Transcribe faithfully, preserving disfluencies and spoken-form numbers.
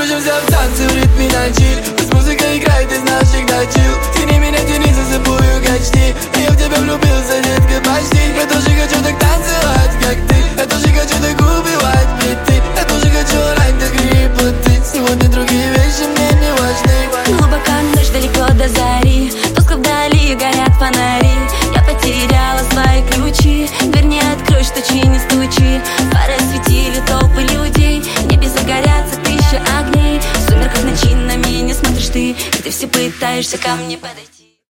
кружимся в танце в ритме ночи. Пусть музыка играет, из нас всегда чил. Тяни меня, тяни, засыпаю, качни. Я в тебя влюбился, детка, почти. Я тоже хочу так танцевать, как ты. Я тоже хочу так убивать биты. Я тоже хочу орать, так хриплоты. Сегодня другие вещи мне не важны. Глубоко ночь, далеко до зари. Тускло вдали горят фонари. Я потеряла свои ключи. Дверь не откроешь, стучи, не стучи. Фары осветили толпы людей. В небе загорятся тысячи огней. В сумерках ночи на меня смотришь ты. И ты все пытаешься ко мне подойти.